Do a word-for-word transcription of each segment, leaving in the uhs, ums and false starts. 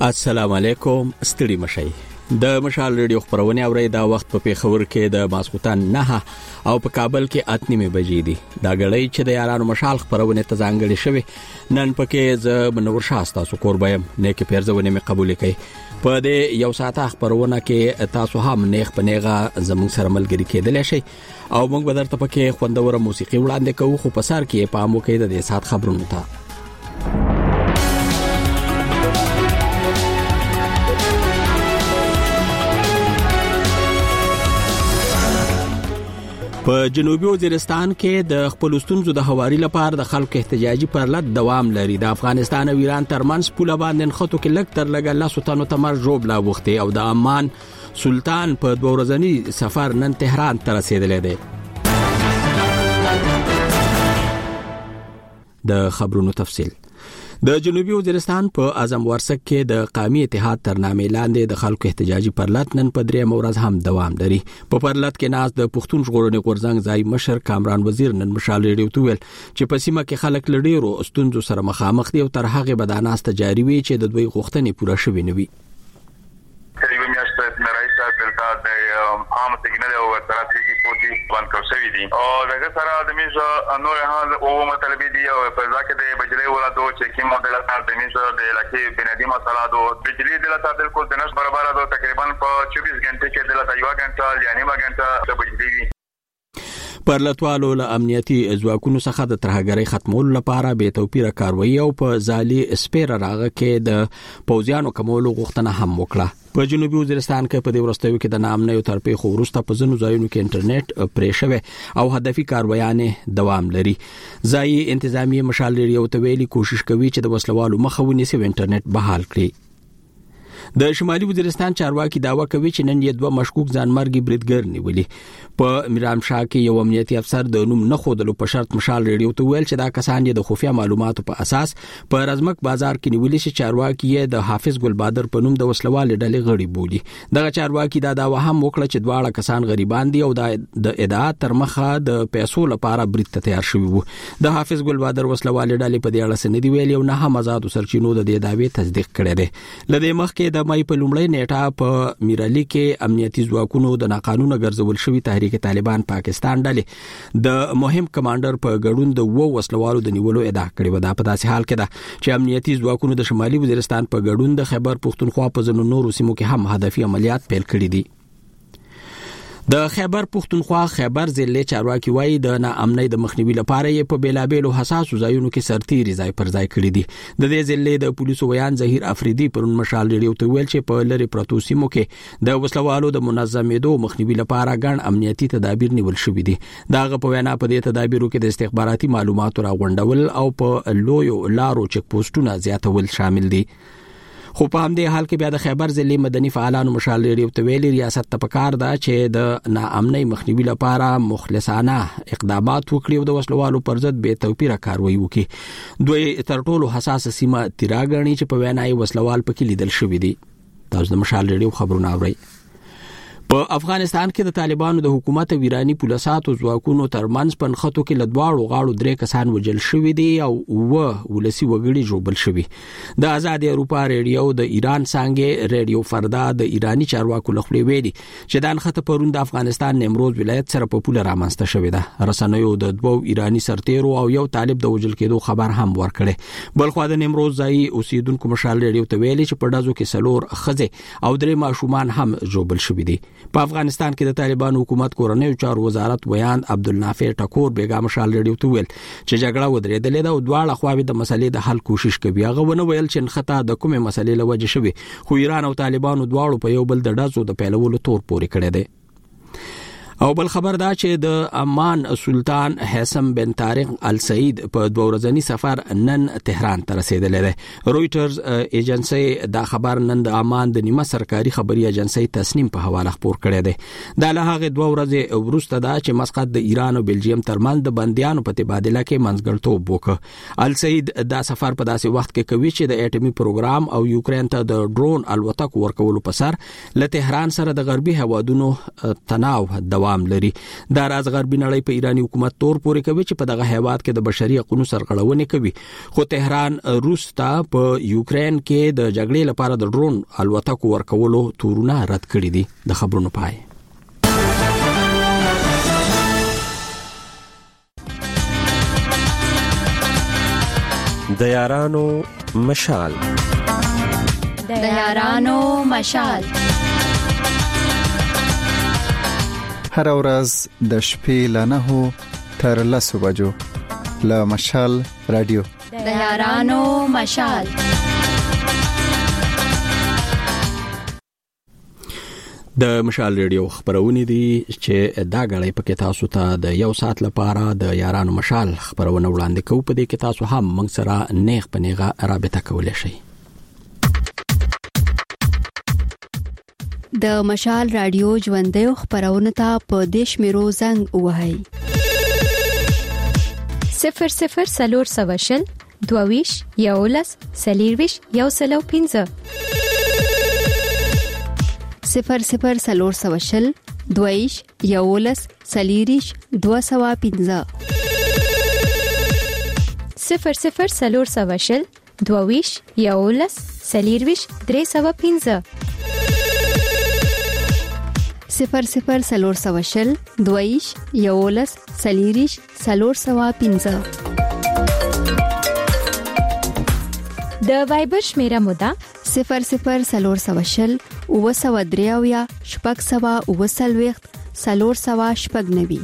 السلام علیکم، ستړي مشئ. د مشال ریډیو خبرونه اوري دا وخت په پیښور کې د ماسخوتن نه او په کابل کې اته نیمه بجې دي. دا غړی چې د یارانو مشال خبرونه ته ځانګړي شوی نن پکې ز منور شاستا سو قربایم نه کې پیرځونه می قبول کړي. په دې یو ساعت خبرونه کې تاسو هم نیغ پنیغه زموږ سره ملګری کېدل شي او موږ به درته پکې خوندوره موسیقي وړاندې کوو، خو په سر کې پامو کې د دې سات خبرونه ته په جنوبي وزیرستان کې د خپل ستونزو د حواري لپاره د خلکو احتجاجي پرلط دوام لري. د افغانستان او ایران ترمنځ پوله باندې خطو کې لک تر لګ الله سلطانو تمر جوړ لا وخته او د امان سلطان په دوه ورځنی سفر نن تهران ته رسیدلی دی. د خبرونو تفصیل د جنوبي وزیرستان په اعظم ورسک کې د قومي اتحاد ترنامې لاندې د خلکو احتجاجي پرلط نن په درې مورز هم دوام لري. په پرلط کې ناز د پښتون ژغورنې غورځنګ ځای مشر کامران وزیر نن مشال ریډیو ته ویل چې په سیمه کې خلک لډیرو ستونزو سره مخامخ دي او تر هغه به د ناس تجاري وي چې د دوی غوښتنې پوره شوي نه وي. تقریبا میاشت نړۍ ته دلته د عام سیګنال او ترافیکي پولیس باندې کوشي دي او دغه سره د میزه نور حال او مطلب دي او په ځکه د بجلی ولادو چې کوم مدل سره د میزه د علاقې بنادي مسله دو بجلی د لته بالکل د نش برابر دو تقریبا په چوبیس غنټه کې د لته یو غنټه یعنی ما غنټه د بجلی پرلطوالو له امنیتي ځواکونو څخه د ترهګرۍ ختمولو لپاره به توپیره کاروي او په ځالي سپیر راغه کې د پوځیانو کومولو غوښتنه هم وکړه. په جنوبي وزیرستان کې په دې ورستیو کې د نامنې او ترپې خو ورسته په ځینو ځایونو کې انټرنیټ پرې شوی او هدفي کارویانې دوام لري. ځایي انتظامی مشال ریډیو ته ویلي کوشش کوي چې د وسلوالو مخه ونیسي او انټرنیټ بحال کړي. د شمالي وزیرستان چارواکي داوا کوي چې نن یې دوه مشکوک ځانمرګي بریدګر نیولي. په میرام شاه کې یو امنیتي افسر د نوم نه خودلو په شرط مشال ریډیو ته ویل چې دا کسان یې د خفیه معلوماتو په اساس په رزمک بازار کې نیولي چې چارواکي یې د حافظ ګل بادر په نوم د وسلوال ډلې غړي بولي. دغه چارواکي دا داوا هم وکړه چې دواړه کسان غریبان دي او د ادعا تر مخه د پیسو لپاره برید ته تیار شوي وو. د حافظ ګل بادر وسلوال ډلې په دې اړه څه نه دی ویلي او نه هم آزادو سرچینو د دې دعوی تصدیق کړی دی. لدې مخکې د مې په لومړۍ نیټه په میرالي کې امنیتي ځواکونو د ناقانونه ګرځول شوی تحریک طالبان پاکستان ډلې د مهم کمانډر په ګډون د وو وسلوالو د نیولو ادعا کړې و. دا په داسې حال کې ده چې امنیتي ځواکونو د شمالي وزیرستان په ګډون د خیبر پښتونخوا په ځینو نورو سیمو کې هم هدفي عملیات پیل کړي دي. د خیبر پښتونخوا خیبر ضلع چارواکي وایي د ناامنۍ د مخنیوي لپاره یې په بیلابېلو حساسو ځایونو کې سرتیري ځای پر ځای کړي دي. د دې ضلع د پولیسو ویان ظهیر افریدي پرون مشال ریډیو ته ویل چې په لری پروتو سیمو کې د وسلوالو د منظمېدو مخنیوي لپاره ګڼ امنیتي تدابیر نیول شوي دي. دغه په وینا په دې تدابیرو کې د استخباراتي معلوماتو راغونډول او په لویو لارو چک پوسټونه زیاتول شامل دي. خو په همدې حال کې بیا د خیبر ضلع مدني فعالانو مشال ریډیو ته ویلي ریاست ته پکار ده چې د ناامنۍ مخنیوي لپاره مخلصانه اقدامات وکړي او د وسلوالو پر ضد بې توپیره کاروي وکړي. دوی تر ټولو حساسه سیمه تیرا ګڼي چې په وینا یې وسلوال پکې لیدل شوي دي. تاسو د مشال ریډیو خبرونه اورئ. په افغانستان کې د طالبانو د حکومت او ایرانی پولیساتو ځواکونو ترمنځ په نښتو کې لدواړو غاړو درې کسان وژل شوي دي او و ولسی وګړي جوړبل شوي. د آزاد اروپا ریډیو د ایران څنګه ریډیو فردا د ایرانی چارواکو لخوا ویلي چې د نښته پرون د افغانستان نیمروز ولایت سره په پوله رامنځته شوې ده. رسنیو د دوو ایرانی سرتیرو او یو طالب د وژل کېدو خبر هم ورکړي. بلخو د نیمروز ځای اوسیدونکو مشال ریډیو ته ویلي چې په دازو کې سلور خزه او درې ماشومان هم جوړبل شوي دي. په افغانستان کې د طالبانو حکومت کورنۍ چارو وزارت ویان عبدالنافع ټکور بیګا مشال ریډیو ته ویل چې جګړه ودرېدلې ده او دواړه خواوې د مسلې د حل کوشش کوي. هغه ونه ویل چې نښته د کومې مسلې له وجې شوې، خو ایران او طالبانو دواړو په یو بل د ډزو د پیلولو تور پورې کړی دی. او بل خبر دا چې د امان سلطان حسن بن طارق السعید په دوه ورځنی سفر نن تهران ته رسیدلی دی. رويټرز ایجنسی دا خبر نن د امان د نیمه سرکاري خبري ایجنسی تسنیم په حواله خبر کړی دی. دا له هغه دوه ورځې وروسته دا چې مسقط د ایران او بلجیم ترمنځ د بنديانو په تبادله کې منځګړتوب وکړ. السعید دا سفر په داسې وخت کې کوي چې د اټومي پروګرام او یوکرين ته د ډرون الوتکو ورکولو په سر له تهران سره د غربي هوادونو تناو دوام دوام لري. دا راز غربي نړۍ په ایرانی حکومت تور پورې کوي چې په دغه هیواد کې د بشري حقوقو سرغړونې کوي، خو تهران روس ته په یوکرين کې د جګړې لپاره د ډرون الوتکو ورکولو تورونه رد کړي دي. د خبرونو پای. د یارانو مشال د یارانو مشال هر ورځ د شپې له نهو تر لسو بجو له مشال رادیو د یارانو مشال. د مشال ریډیو خبرونه دي چې دا غړې پکې تاسو ته د یو ساعت لپاره د یارانو مشال خبرونه وړاندې کوو. په دې کې تاسو هم موږ سره نیغ په نیغه رابطه کولای شئ. د مشال رادیو ژوندۍ خبرونه ته په دیش میرو زنګ وهاي صفر صفر سلور سواشل دوویش یولس سلیرویش یو سلو پینځه صفر صفر سلور سواشل دویش یولس سلیریش دو سوا پینځه صفر صفر سلور سواشل دوویش یولس سلیرویش درې سوا پینځه صفر صفر سلور سواشل دویش یولس سلیریش سلور سوا پینځه د وایبر شمیره مودا صفر صفر سلور سواشل او سوا دریاویا شپږ سوا او سلويخت سلور سوا شپږ نوي.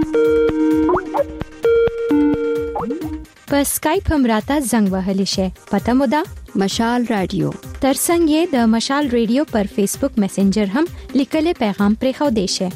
په اسکایپ هم راته زنګ وهلی شي. پته مو ده مشال رادیو. ترڅنګ یې د مشال رادیو پر فیسبوک میسنجر هم لیکلي پیغام پرې خو دی شي.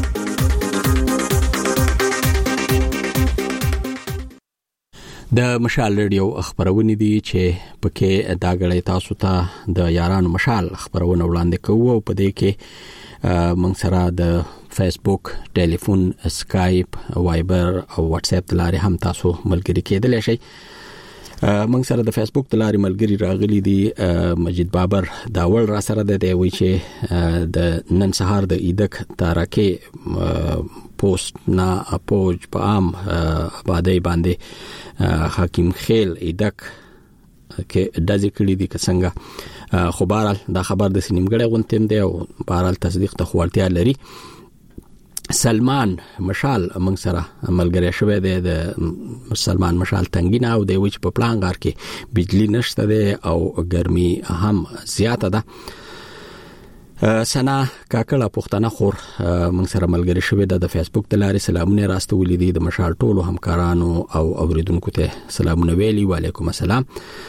د مشال ریډیو خبرونه دي چې پکې دا غړې تاسو ته د یارانو مشال خبرونه وړاندې کوو. په دې کې موږ سره د فیسبوک، ټلیفون، اسکایپ، وایبر او واتس اپ لارې هم تاسو ملګری کېدلی شئ. موږ سره د فیسبوک د لارې ملګری راغلي دي. مجید بابر دا ول را سره د دی وی چې د نن سهار د ایدک تارکه پوسټ نا اپوج په عام آبادی باندې حکیم خیل ایدک کې دځې کړي دي که څنګه. خو بهرحال دا خبر د سینمګړې غونټم دی او بهرحال تصدیق ته خورتیا لري. سلمان مشال موږ سره ملګری شوی دی. د سلمان مشال تنګینا او د وچ په پلان غار کې بجلی نشته ده او ګرمي هم زیاته ده. سنا کاکړه پښتنه خور موږ سره ملګری شوی ده د فیسبوک د لارې. سلامونه راستولې دي د مشال ټولو همکارانو او اوریدونکو ته سلامونه ویلي. وعلیکم السلام.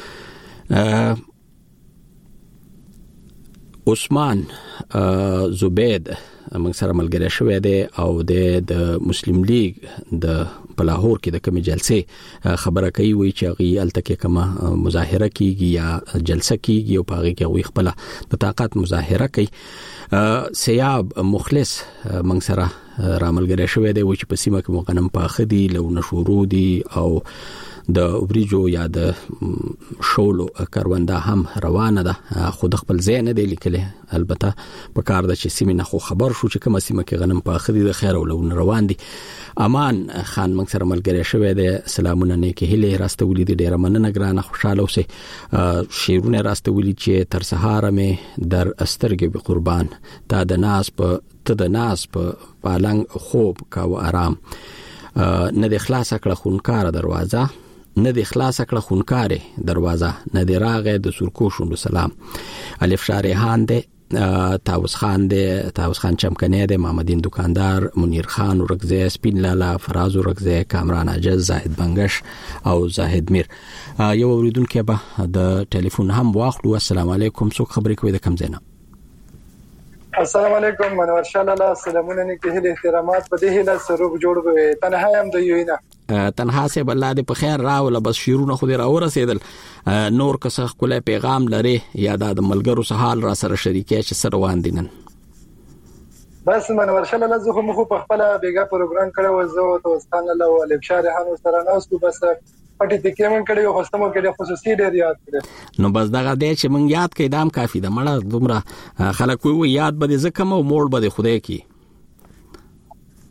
عثمان زبید موږ سره ملګری شوی دی او د مسلم لیگ د بلاهور کې د کومې جلسې خبره کوي. وی چې غي التکه کما مظاهره کیږي یا جلسه کیږي او پاغي کې وی خپل د طاقت مظاهره کوي. سیاب مخلص موږ سره را ملګری شوی دی. وی چې په سیمه کې مغنم پاخدي لو نشورو دي او د اوریجو یا د شولو کارونده هم روانه ده. خود خپل ځای نه دی لیکلی. البته په کار د چې سیمه نه خو خبر شو چې کومه سیمه کې غنم پاخدي د خیر او لو روان دي. امان خان موږ سره ملګری شوی دی. سلامونه نیکه هله راستولې دي. ډیره مننه ګرانه، خوشاله اوسئ. شیرونه راستولې چې تر سهار مې در استرګې به قربان تا د ناس په ته د ناس په پالنګ خوب کاو آرام. نه د اخلاص کړه خونکار دروازه، نه د اخلاص کړه خونکارې دروازه، نه د راغې د سرکو شوند سلام. الف شارحان ده، تاوس خان ده، تاوس خان چمکنه ده، محمدین دکاندار، منیر خان ورغزه، سپین لالا، فراز ورغزه، کامران عجز، زاهد بنگش او زاهد میر. یو اوریدونکو به د ټلیفون هم واخلو. السلام علیکم. څوک خبرې کوي د کم زینا؟ السلام علیکم. منور شاه لالا سلامونه نیکه هله احترامات. په دې هله سروب جوړ وي. تنها هم د یوینا تنها سه بل الله دې په خیر راول. بس شیرونه خو دې را ورسېدل. نور کسه خپل پیغام لري یا د ملګرو سره حال را سره شریکې چې سره روان دي نن؟ بس منور شاه لالا زه خو په خپل بیګا پروګرام کړو. زه او استاد الله او الف شارحان سره ناس کو بس پټی تکې من کړي او خصمو کې د خصوصي ډیر یاد کړي. نو بس دغه دې چې مونږ یاد کړي دام کافی ده. مړه دومره خلک وي یاد به زکه مو موړ به خدای کی.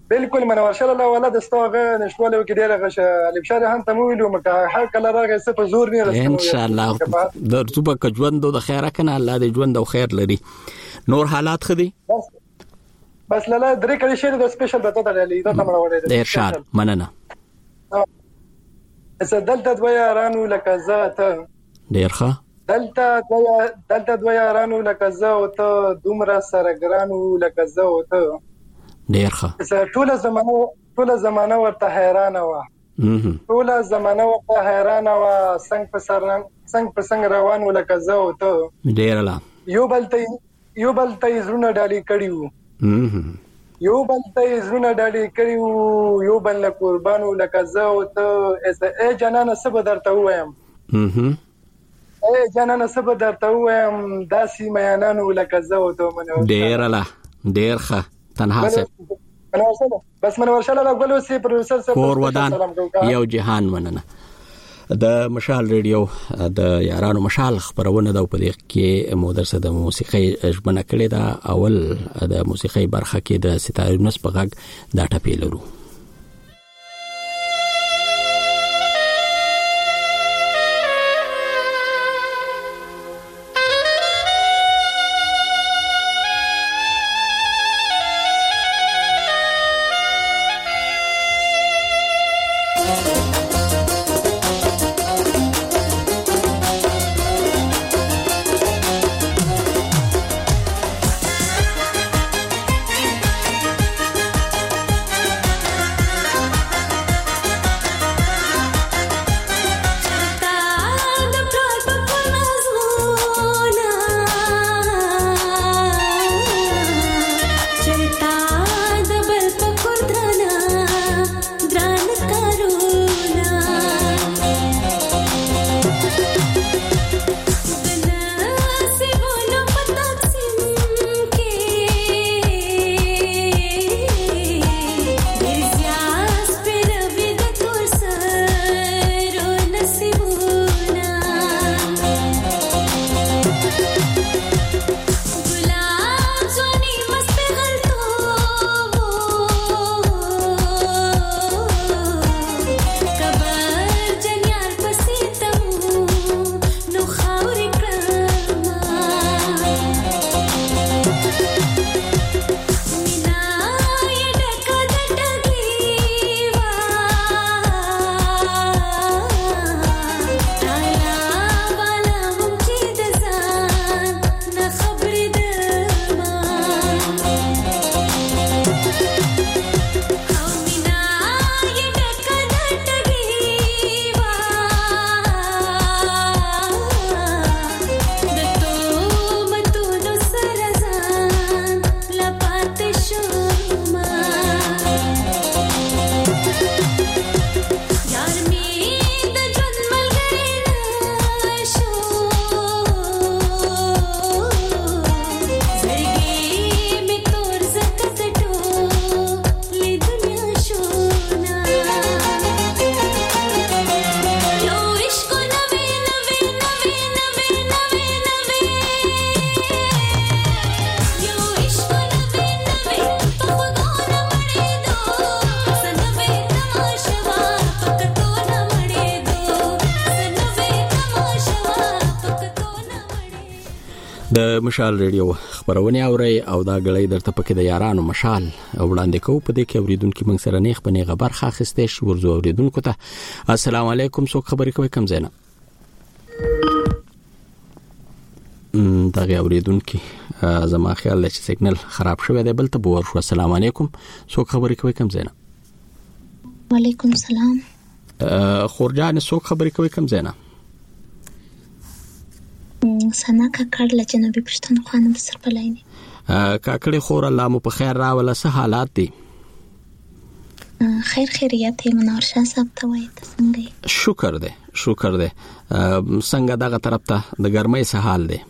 بالکل منور شل الله ولادت استوغه نشواله کې ډیره غشه الف شهر هم ته ویلو مکه حق کله راغی څه په زور نه رسېږي ان شاء الله درته به ژوند د خیره کنه الله دې ژوند او خیر لري. نور حالات خدي بس بس لاله درې کړي شه د سپیشل دته درلې دا تمره وړي ډیر شاد مننه. زه دلته دوی رانو لکه زاته ډیر ښه دلته دوی دلته دوی رانو لکه زه او ته دومره سره ګرانو لکه زه او ته ډیر ښه. ټول زمانه ټول زمانه ورته حیران و ټول زمانه ورته حیران و څنګه په سر څنګه په څنګه روان ولکه زه او ته ډیر لا یو بلته یو بلته زړه ډالي کړیو یو بلته زړه ډالي کړیو یو بل قربانو لکه زه او ته ای جنانه سب درته وایم ای جنانه سب درته وایم داسي میانانو لکه زه او ته منو ډیر لا ډیر ښه تنها سه بس منور شاله لا ګلو سي پروفیسور صاحب کور ودان یو جهان مننه. د مشال ریډیو د یارانو مشال خبرونه د په دې کې مدرسه د موسیقي ژبنه کړې ده. اول د موسیقي برخه کې د ستاره یونس په غږ دا ټپې لرو. د مشال ریډیو خبرونه اوري او دا غړي درته پکې د یارانو مشال وړاندې کوو. په دې کې اوریدونکو موږ سره نه خپنه خبر خاصه ورزو اوریدونکو ته السلام علیکم څوک خبرې کوي کم زینا دا غي اوریدونکو زما خیال لچ سیګنل خراب شوی دی بل ته بور شو. السلام علیکم څوک خبرې کوي کم زینا وعلیکم السلام خورجان څوک خبرې کوي کم زینا سنا کاکړ له جنبي پښتون خانم سر پلاینه کاکړي خور الله مو په خیر راوله څه حالات دي خیر خیریت منور شاه صاحب ته وایي څنګه شکر دې شکر دې څنګه دغه طرف ته د ګرمۍ څه حال دی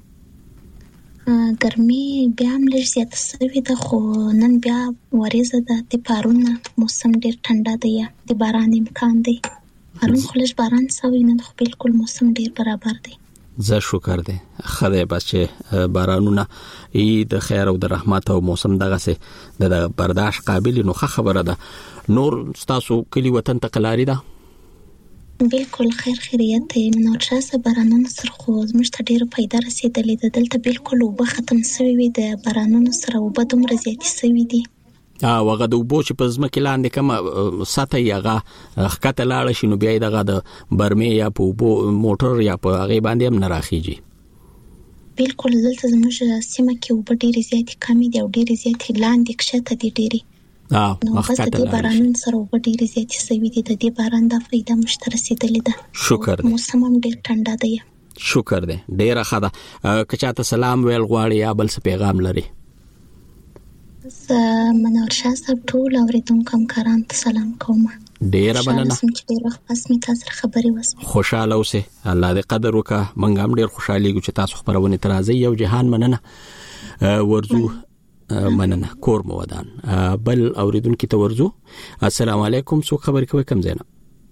ګرمي بیا هم لږ زیاته شوې ده خو نن بیا وریځه ده د پارونه موسم ډېر ټنډه دی د باران امکان دی پرون خو لږ باران شوی نن خو بالکل موسم ډېر برابر دی زه شکر دې خدای بس چې بارانونه ای د خیر او د رحمت او موسم دغه سه د برداشت قابل نو خبره ده. نور تاسو کلی وطن ته قلاری ده بالکل خیر خیریت ته نور شاسه بارانونو سره خو زموږ ته ډیره پیدا رسیدلې ده. دلته بالکل وب ختم شوی وي د بارانونو سره وب دومره زیاتې شوی دي. اه وغه د وبو چې په ځمکه لاندې کوم ساته یغه خکته لاړ شي نو بیا دغه د برمه یا په وبو موټر یا په هغه باندې هم نه راخیږي. بالکل دلته زموږ سیمه کې وب ډیره زیاتې کمی دي او ډیره زیاتې لاندې کښته دي ډیره. اه خکته د بارانونو سره وب ډیره زیاتې شوی دي. د دې باران د فایده مشته رسیدلې ده. شکر دې. موسم هم ډیر ټنډه دی. شکر دې ډیره ښه ده. که چاته سلام ویل غواړي یا بل څه پیغام لري؟ زه منور شاه صاحب ټول اوریدونکو همکارانو ته سلام کوم. ډیره مننه چې ډیر وخت پس می تاسو سره خبرې وسم. خوشاله اوسه الله دې قدر وکړه. منګ هم ډیر خوشالي ګو چې تاسو خبرونه ترازی یو جهان مننه ورزو مننه کور مو ودان. بل اوریدونکو ته ورزو. السلام علیکم څو خبرې کوي کم زینا؟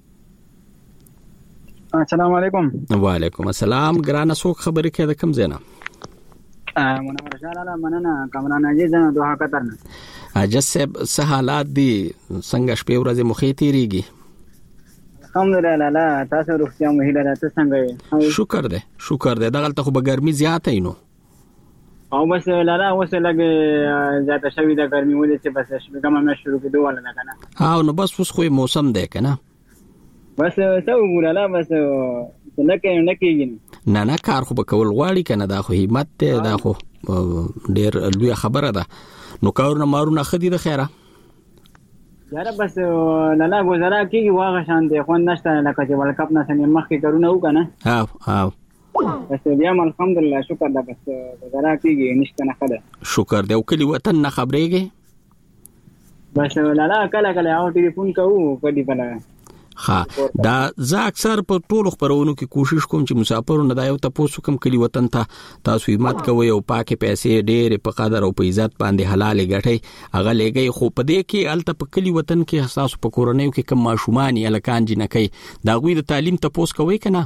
السلام علیکم. وعلیکم السلام ګرانه څو خبرې کوي د کم زینا؟ منور شاه مننه کامران عزیز دوه قطر نه. عجز صاحب څه حالات دي څنګه شپې ورځې مخې تیریږي؟ الحمدلله لا تاسو روغتیا مو هیله راته څنګه یې؟ شکر دې شکر دې دغه ته خو به ګرمي زیاته نو او بس لاله اوس لګي زیاته شوې ده ګرمي ولې چې بس شپه کومه مې شروع کېدو ولا نه کنه. ها نو بس اوس خو موسم دی کنه بس څو ګولاله بس لکه نه کېږي نه نه کار خو به کول غواړي کنه دا خو همت ته دا خو ډېر لوی خبره ده. نو کارونه مارونه خدي د خیره یاره بس نه نه گزاره کیږي واغه شان دی خو نشته لکه چې ورلد کپ نه سنې مخکې کارونه وکنه. ها ها بس بیا الحمدلله شکر ده بس گزاره کیږي نشته نه خده. شکر دی. او کلی وطن نه خبرېږي بس نه نه کله کله او ټلیفون کوو کدي بلا. ها دا زه اکثر په ټولو خبرونو کې کوشش کوم چې مسافرونو دا یو تاسو کوم کلی وطن ته تاسو همت کوئ او پاکه پیسې ډېر په قدر او په عزت باندې حلال غټي هغه لګي. خو په دې کې الته په کلی وطن کې احساس په کورنۍ کې کم ماشومان یا لکان جنکې دا غوي د تعلیم تاسو کوي کنه؟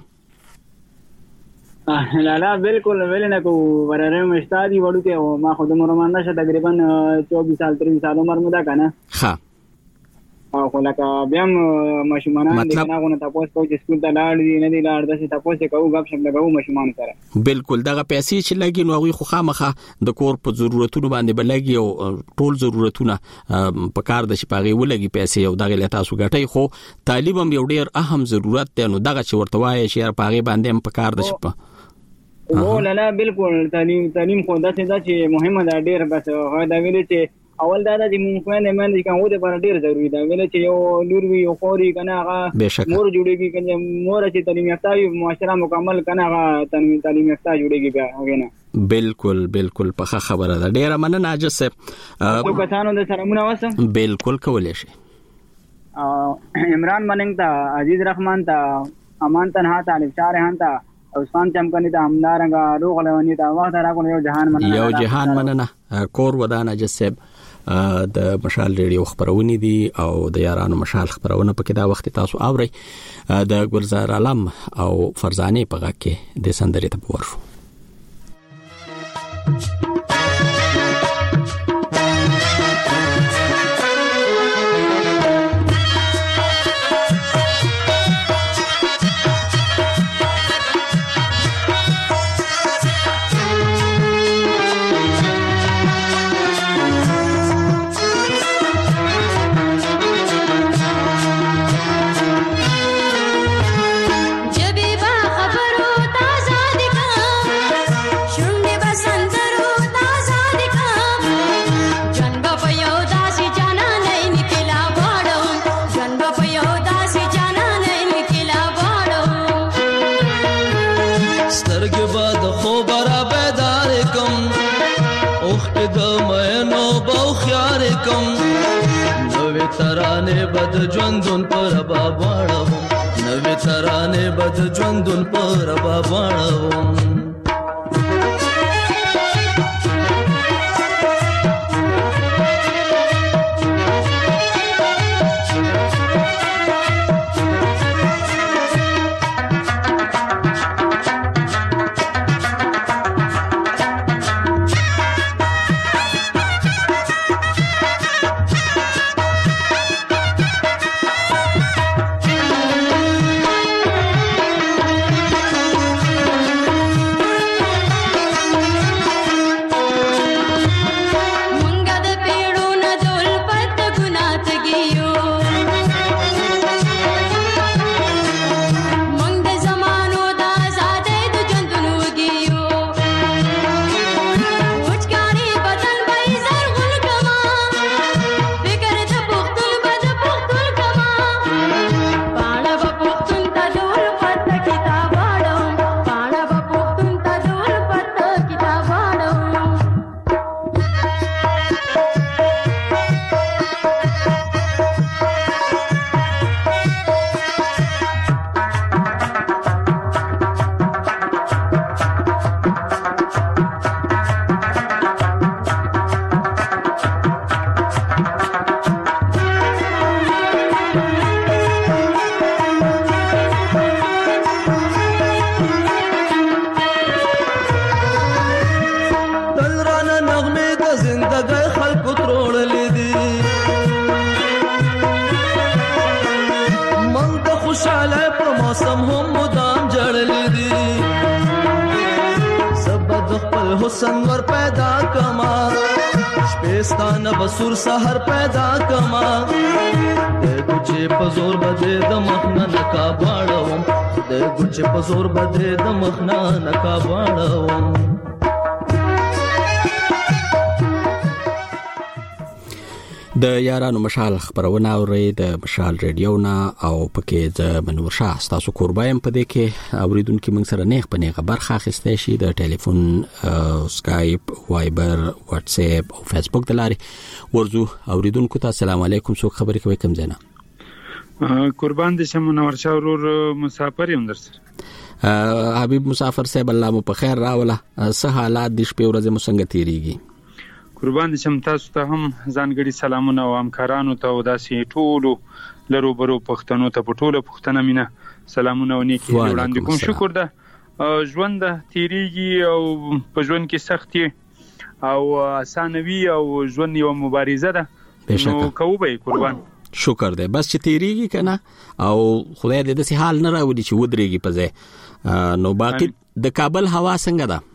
لا لا بالکل ولنه کو وراره مستادي وړو کې ما خود مرمان نشه تقریبا چوبیس سال تریس سال عمر مده کنه. ها او خلک بیا ماشومان دې نه غو نه تاسو کو چې سکول ته لاړ دي نه دي لاړ د څه تاسو کوو غب شپ لګاو ماشومان سره. بالکل دغه پیسې چې لګي نو هغه خو خامخه د کور په ضرورتونو باندې بلګي او ټول ضرورتونه په کار د شپږي ولګي پیسې او دغه لته تاسو غټي. خو تعلیم هم یو ډیر اهم ضرورت دی نو دغه چې ورته وایي چې په هغه باندې هم په کار د شپه او لا لا بالکل تعلیم تعلیم خو دا چې مهمه ده ډیر. بس هغه دا ویل چې اول دا د مونږ نه باندې کوم د پر ډیر ضروری ده ویل چې یو لور وی یو خوري کنه هغه مور جوړيږي کنه مور چې تعلیم یافته وي معاشره مکمل کنه هغه تعلیم تعلیم یافته جوړيږي بیا هغه نه. بالکل بالکل په خبره ده ډیره مننه عاجز صاحب. نو کسانو د سلامونه واسه بالکل کولای شي. عمران مننګ ته عزیز رحمان ته امان تنها طالب شارحان ته او سان چمکنی ته همدارنګه روغ لونی ته وخت راکول یو جهان مننه یو جهان مننه کور ودان عاجز صاحب د مشال ریډیو خبرونه دي او د یارانو مشال خبرونه په کې دا وخت تاسو اوري د ګلزار علم او فرزانه په غا کې د سندرې ته ورشو. ترانه بد ژوندون پر باباړو نوې ترانه بد ژوندون پر باباړو. حسن ور پیدا کما شپستان بسور سحر پیدا کما د ګچې پزور بده د مخنا نکا باړوم د ګچې پزور بده د مخنا نکا باړوم. د یارانو مشال خبرونه اوري د مشال ریډیو نا او پکې د منور شاه تاسو قربایم پدې کې اوریدونکو موږ سره نیغ په نیغه برخه اخیسته شي د ټلیفون سکایپ وایبر واتس اپ او فیسبوک د لارې ورزو اوریدونکو ته السلام علیکم څوک خبرې کوي کوم ځنه قربان دې شه منور شاه ورور مسافر یم درسره حبیب مسافر صاحب الله مو په خیر راوله څه حالات د شپې ورځې مو څنګه تیریږي؟ قربان دې شم تاسو ته هم ځانګړي سلامونه او همکارانو ته او داسې ټولو لرو برو پښتنو ته په ټوله پښتنه مینه سلامونه او نیکی وړاندې کوم. شکر ده ژوند تیریږي او په ژوند کې سختي او اسانوي او ژوند یو مبارزه ده نو کوو به قربان. شکر ده بس چې تیریږي کنه او خدای دې داسې حال نه راوړي چې ودرېږي په ځای. نو باقي د کابل هوا څنګه ده؟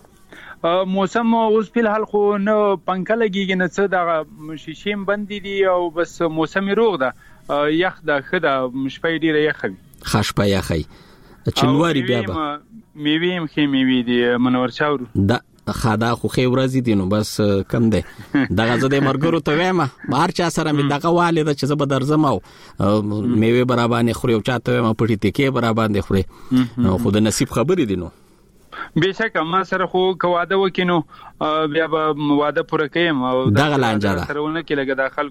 موسم اوس په حال خو نه پنکه لګیږي نه څه د شیشیم بندې دي او بس موسم روغ ده یخ ده خده شپې ډیره یخوي خشپه یخي چنواري بیا به میویم خې میوي دي منور شاور دا خدا خو خې ورځي دي نو بس کم ده دغه زده مرګرو ته وایم بهر چا سره می دغه والده چې زه به درځم او میوه برابرانه خوري او چاته ما پټی تکي برابرانه خوري نو خو د نصیب خبرې دي. نو بهشکه ما سره خو کواده وکینو بیا به واده پوره کیم او دغه لانجه ده سرهونه کې لګه داخل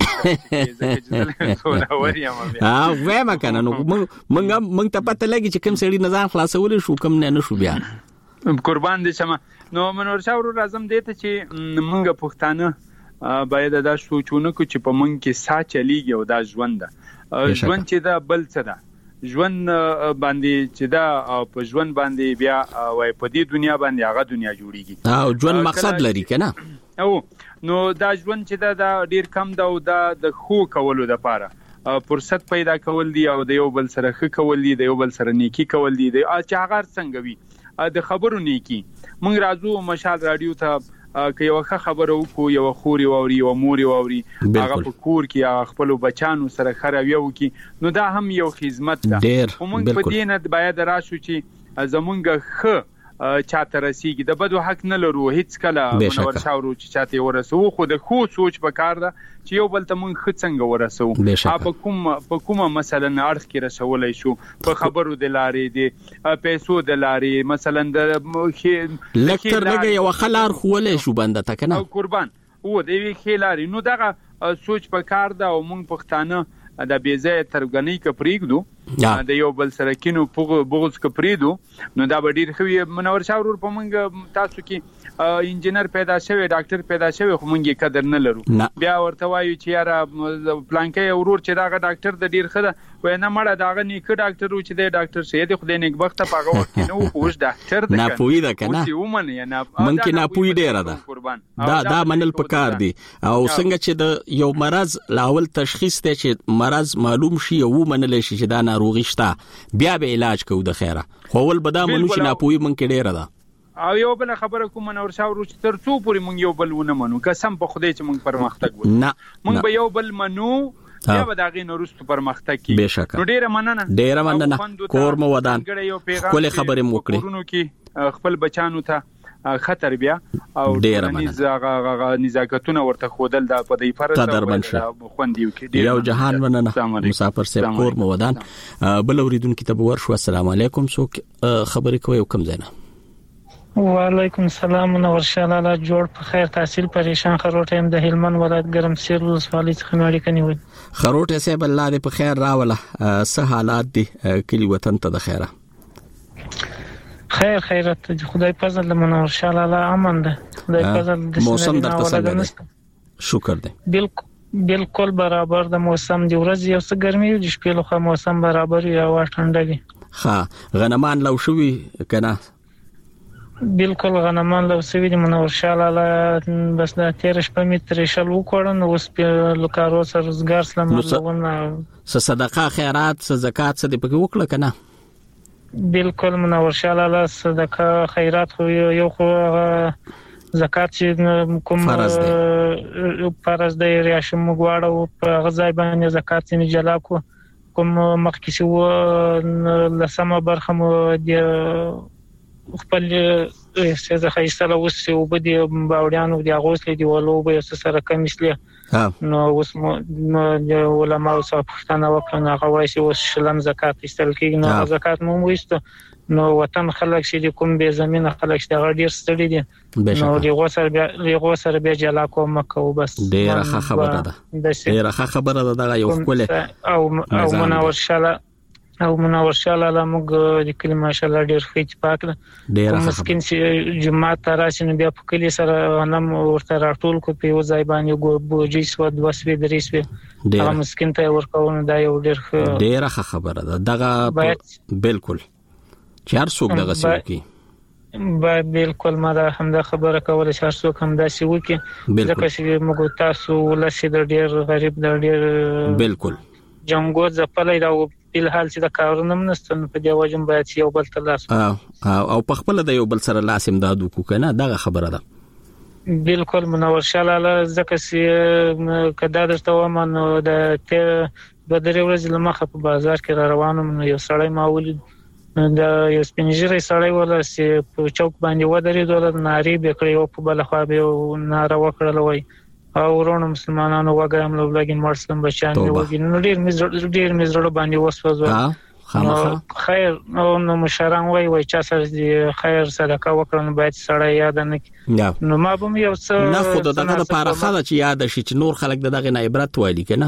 کې زه وریم بیا ها وایم کنه نو مونږ مونږ ته پته لګی چې کوم سړی نظام خلاصول شو کوم نه نشو بیا قربان دې شمه. نو منور شاه ورور اعظم دې ته چې مونږ پښتانه باید دا سوچونه کو چې په مونږ کې سا چلیږي او دا ژوند ده ژوند چې دا بل څه ده ژوند باندې چې دا په ژوند باندې بیا وای په دې دنیا باندې هغه دنیا جوړیږي او ژوند مقصد لري کنه او نو دا ژوند چې دا, دا ډیر کم دا او دا د خو کولو د پاره فرصت پیدا کول دي او د یو بل سره خ کول دي د یو بل سره نیکی کول دي د چاغار څنګه وي د خبرو نیکی. مونږ راځو مشال رادیو ته که یو ښه خبره وکړو یو خوري ووري او موري ووري هغه په کور کې خپل بچانو سره خروي وکي نو دا هم یو خدمت ده. موږ په دې نه باید راشو چې زمونږ ښه چاته رسیږي د بدو حق نه لرو هیڅ کله منور شاورو چې چاته ورسو خو د خو سوچ پکار ده چې یو بل ته مونږ خ څنګه ورسو په کوم په کومه مثلا اړخ کې رسولای شو په خبرو د لارې دی پیسو د لارې مثلا د لکتر لګي یو خلار خولې شو بنده تا کنه قربان و د وی خلاري نو دغه سوچ پکار ده او مونږ پښتانه د بیزه ترګنۍ ک پریګدو د یو بل سره کینو بغض ک پریدو نو دا ډیر خوي. منور شاورور په مونږ تاسو کې انجینر پیدا شوی ډاکټر پیدا شوی خو مونږ قدر نه لرو بیا ورته وایو چې یاره پلانکې ورور چې داغه ډاکټر د ډیر خده وای نه مړه داغه نیک ډاکټر و چې د ډاکټر شه د خدای نیک بخته پاغه وخت نو خوش ډاکټر ده نه پوی ده کنه مونږ نه پوی ډیر ده دا دا منل پکار دي او څنګه چې د یو مرض لاول تشخیص ته چې مرض معلوم شي او منل شي چې دا ناروغي شته بیا به علاج کوو د خیره خو ول بدا منو چې ناپوي مونږ کې ډیر ده او یو بل خبره کوم منور شاورو چې تر څو پورې مونږ یو بل ونه منو قسم په خدای چې مونږ پرمختګ وکړو نه مونږ به یو بل منو بیا به دا غي نورستو پرمختګ کی نو ډیره مننه ډیره مننه کور مو ودان کله خبره مو کړې کورونو کې خپل بچانو ته خطر بیا او ډیره نزاکتونه ورته خودل د په دې فرصت خوندیو کې یو جهان مننه مسافر صاحب کور مو ودان بل اوریدونکو ته ورشو السلام علیکم سو خبرې کوي کوم ځای نه وعلیکم السلام منور شالاله جوړ په خیر تحصیل پریشان خروټ هم د هلمند ولایت ګرم سیر ولسوالۍ څخه مړی کني وي خروټ صاحب الله دې په خیر راوله څه حالات دي کلی وطن ته د خیره خیر خیرت خدای فضل منور شالاله امن ده خدای فضل د موسم درته څنګه ده شکر ده بالکل بالکل برابر د موسم دی ورځ یو څه ګرمي او د شپې لخوا موسم برابر یا وا ټنډه دي ها غنمان لو شوي کنه بالکل غنمان لو شوي دي منور شالاله بس د تیر شپه می تر شل وکړن اوس په لوکارو سره روزګار سلام لونه صدقه خیرات زکات څه دی پکې وکړه کنه بالکل منور شالاله صدقه خیرات خو یو خو زکات چې کوم فرض دی فرض دی ریاشم غواړو په غځای باندې زکات نه جلا کو کوم مخکې شو لسمه برخه مو د خپل څه خیسته اوس او بده باوړیانو د اغوسلې دی ولو به سره کمیسله نو اوس د علماء صاحبانه وکړه هغه وایي اوس شلم زکات استل کېږي نو زکات مو وایسته نو وطن خلک چې کوم به زمينه خلک چې د ډیر ستړي دي نو دغه سره بیا دغه سره بیا جلا کوم کو بس ډیره خبره ده ډیره خبره ده دغه یو خپل او او منور شاله او منور شاله له موږ د کلمه ماشاءالله ډیر خېچ پاکله ډیر مسکین چې جمعه تراشنه بیا په کلی سره غنم ورته راټول کو په وځای باندې ګو بوجي سو د وسوي درې سو هغه مسکین ته ورکوونه دا یو ډیر ډیره خبره ده دغه بالکل چار څوک دغه سوکي با بالکل ما دا هم دا خبره کوله چې څوک هم دا سوکي ځکه چې موږ تاسو ولسی د ډیر غریب د ډیر بالکل جنگو ځپلای دا په حال چې دا کارونه منستن په دی وجم باید یو بل تلاس او په خپل د یو بل سره لاس امداد وکړو کنه دغه خبره ده بالکل منور شاله ځکه چې کدا درته ومنو د ته بدري ورځ لمخه په بازار کې را روانم یو سړی ما ولید دا یو سپینجری سړی ولا چې په چوک باندې ودرې دولت ناری به کړی او په بل خوا به ناره وکړل وای او ورونو مسلمانانو وګام لو لګین مرسلم بچان وګین نو ډیر مزر ډیر مزر باندې وسوځو خیر نو نو مشران وای وای چا سره خیر صدقه وکړنه باید سړی یاد نه نو ما به یو څه نه خود دغه لپاره خاله چې یاد شي چې نور خلک دغه نه عبرت وایي کنه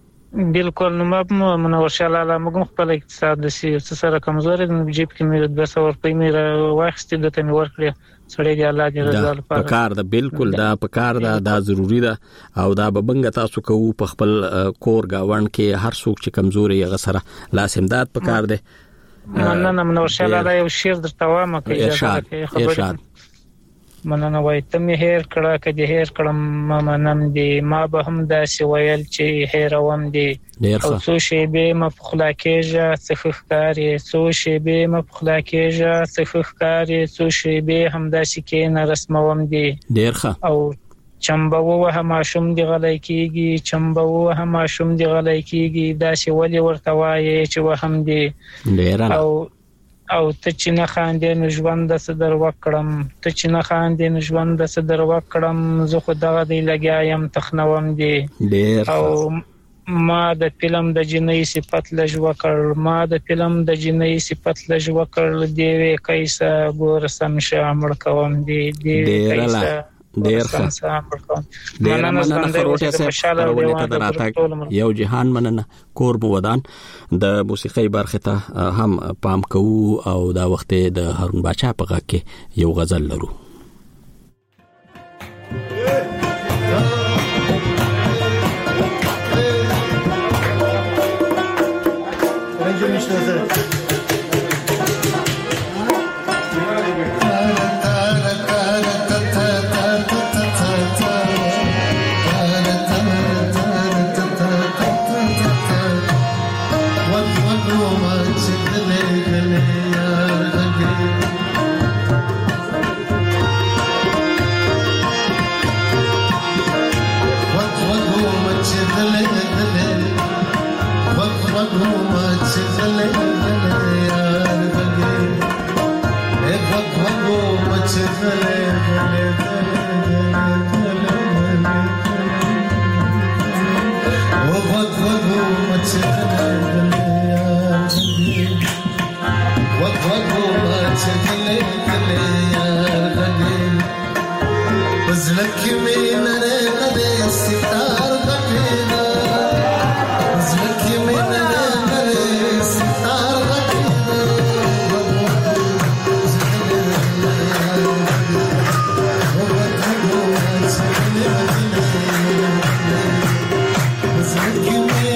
بالکل نو ما منور شاله له موږ خپل اقتصاد د سره کمزوري د جیب کې مې د څو ور په مې واخستې د تنور کړی سړی دی الله دې رضا لپاره په کار ده بالکل دا په کار ده دا ضروری ده او دا به بنګ تاسو کوو په خپل کور گاوند کې هر څوک چې کمزوري یې غسره لاس امداد په کار ده مننه منور شاله له یو شیر درته وایم کې ارشاد مننه وای ته مې هیر کړه کدي هیر کړم ما منم دي ما به هم داسې ویل چې هیروم دي او څو شی به مفخلا کېږي څخه کاری څو شی به مفخلا کېږي څخه کاری څو شی به هم داسې کې نه رسموم دي ډیر ښه او چمبو وه ماشوم دی غلای کیږي چمبو وه ماشوم دی غلای کیږي داسې ولي ورته وایي چې وهم دي ډیر او او ته چې نه خاندې نو ژوند د صدر وکړم ته چې نه خاندې نو ژوند د صدر وکړم زه خو دغه دی لګیایم تخنوم دی ډیر او ما د فلم د جنۍ صفت لږ وکړ ما د فلم د جنۍ صفت لږ وکړ دی وې کیسه ګور سم شامل کوم دی دی کیسه ډیر ښه ډیر مننه خروټه سره ورونه ته راټاک یو جهان مننه کور بو ودان د موسیقي برخه ته هم پام کوو او دا وخت د هارون باچا په غږ کې یو غزل لرو You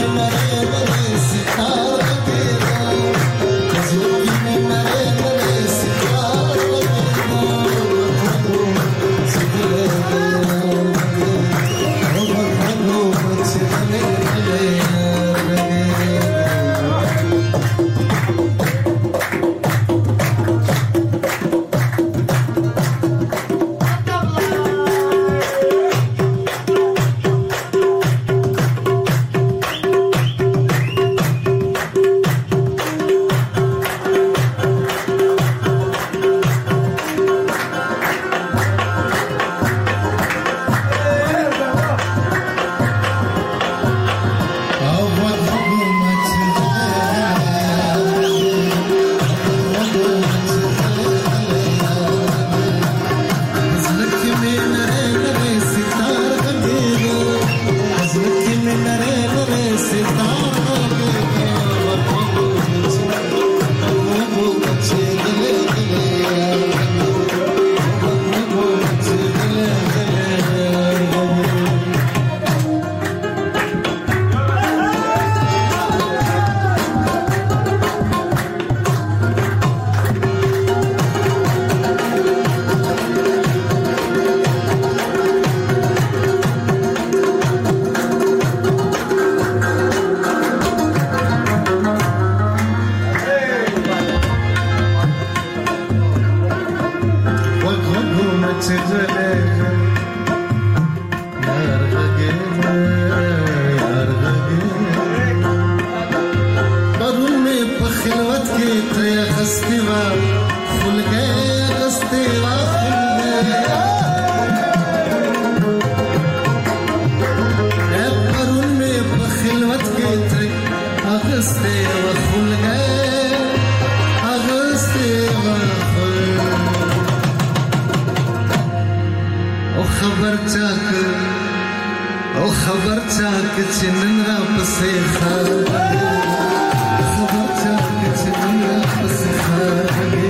خبر چا کې چنن را پسې خار خبر چا کې چنن را پسې خار